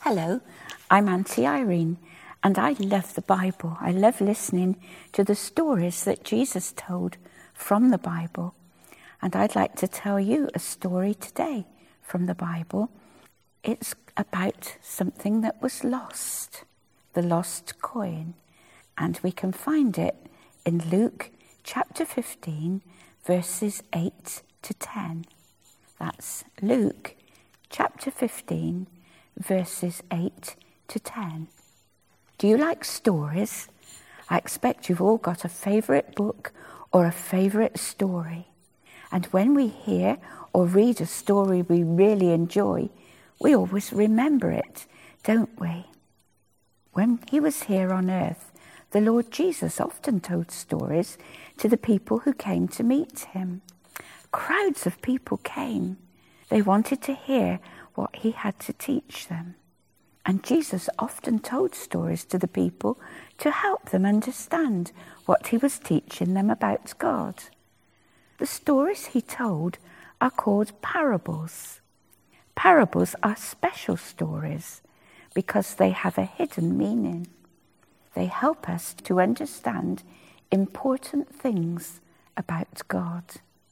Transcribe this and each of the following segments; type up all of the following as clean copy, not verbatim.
Hello, I'm Auntie Irene, and I love the Bible. I love listening to the stories that Jesus told from the Bible. And I'd like to tell you a story today from the Bible. It's about something that was lost, the lost coin. And we can find it in Luke chapter 15, verses 8 to 10. That's Luke chapter 15, verses 8 to 10. Do you like stories? I expect you've all got a favourite book or a favourite story. And when we hear or read a story we really enjoy, we always remember it, don't we? When he was here on earth, the Lord Jesus often told stories to the people who came to meet him. Crowds of people came. They wanted to hear what he had to teach them. And Jesus often told stories to the people to help them understand what he was teaching them about God. The stories he told are called parables. Parables are special stories because they have a hidden meaning. They help us to understand important things about God.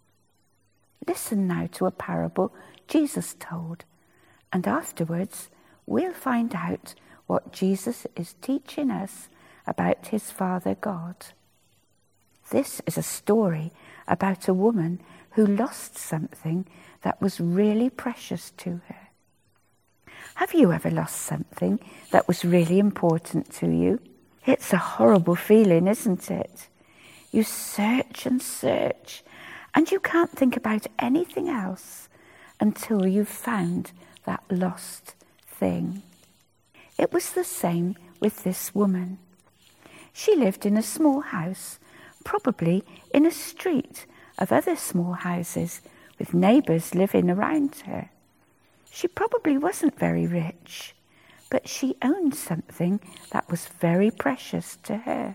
Listen now to a parable Jesus told, and afterwards we'll find out what Jesus is teaching us about his Father God. This is a story about a woman who lost something that was really precious to her. Have you ever lost something that was really important to you? It's a horrible feeling, isn't it? You search and search, and you can't think about anything else until you've found that lost thing. It was the same with this woman. She lived in a small house, probably in a street of other small houses with neighbours living around her. She probably wasn't very rich, but she owned something that was very precious to her.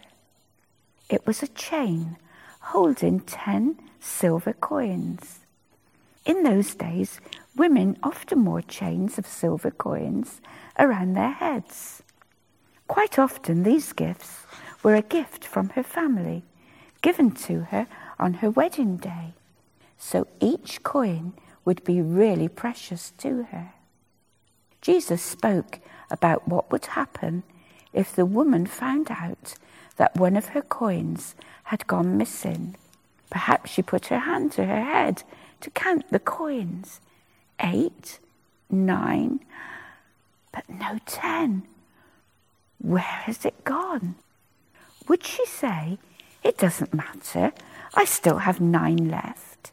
It was a chain holding 10 silver coins. In those days, women often wore chains of silver coins around their heads. Quite often these gifts were a gift from her family, given to her on her wedding day. So each coin would be really precious to her. Jesus spoke about what would happen if the woman found out that one of her coins had gone missing. Perhaps she put her hand to her head to count the coins. 8, 9, but no 10. Where has it gone? Would she say, "It doesn't matter, I still have 9 left"?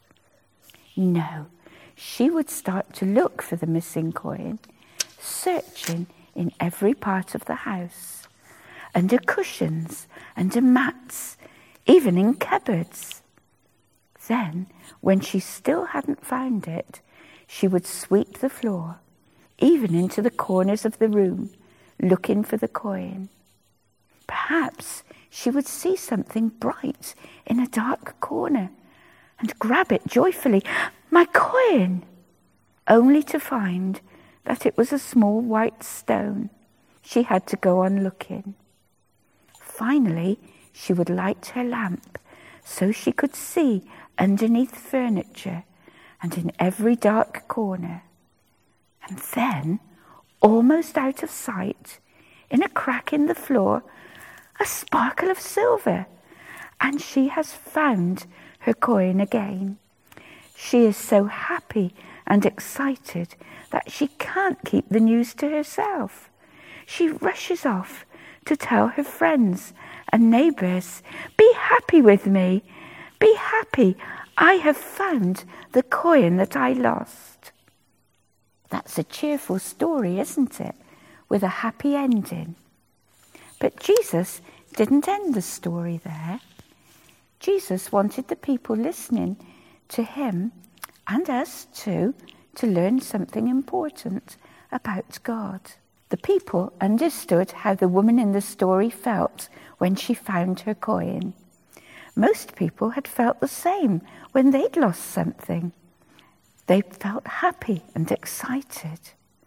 No, she would start to look for the missing coin, searching in every part of the house, under cushions, under mats, even in cupboards. Then, when she still hadn't found it, she would sweep the floor, even into the corners of the room, looking for the coin. Perhaps she would see something bright in a dark corner and grab it joyfully. "My coin!" Only to find that it was a small white stone. She had to go on looking. Finally, she would light her lamp so she could see underneath furniture and in every dark corner. And then, almost out of sight, in a crack in the floor, a sparkle of silver, and she has found her coin again. She is so happy and excited that she can't keep the news to herself. She rushes off to tell her friends and neighbours, "Be happy with me. Be happy. I have found the coin that I lost." That's a cheerful story, isn't it? With a happy ending. But Jesus didn't end the story there. Jesus wanted the people listening to him, and us too, to learn something important about God. The people understood how the woman in the story felt when she found her coin. Most people had felt the same when they'd lost something. They felt happy and excited.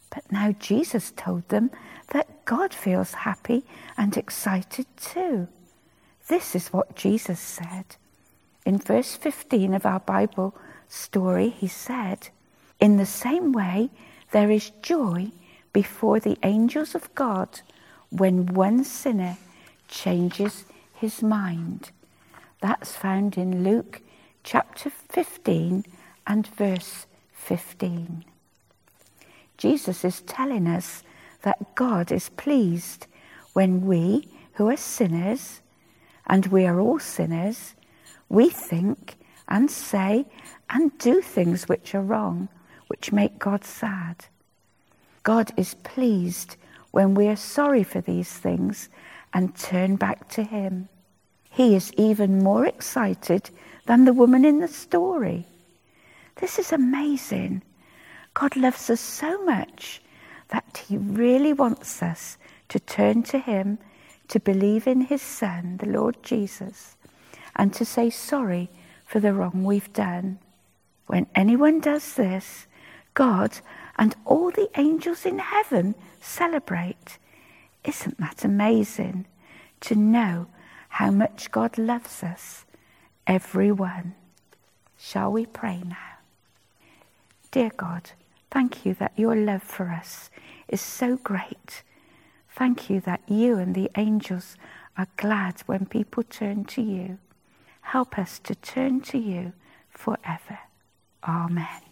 But now Jesus told them that God feels happy and excited too. This is what Jesus said. In verse 15 of our Bible story, he said, "In the same way, there is joy before the angels of God when one sinner changes his mind." That's found in Luke chapter 15 and verse 15. Jesus is telling us that God is pleased when we, who are sinners, and we are all sinners, we think and say and do things which are wrong, which make God sad. God is pleased when we are sorry for these things and turn back to him. He is even more excited than the woman in the story. This is amazing. God loves us so much that he really wants us to turn to him, to believe in his Son, the Lord Jesus, and to say sorry for the wrong we've done. When anyone does this, God and all the angels in heaven celebrate. Isn't that amazing to know how much God loves us, everyone? Shall we pray now? Dear God, thank you that your love for us is so great. Thank you that you and the angels are glad when people turn to you. Help us to turn to you forever. Amen.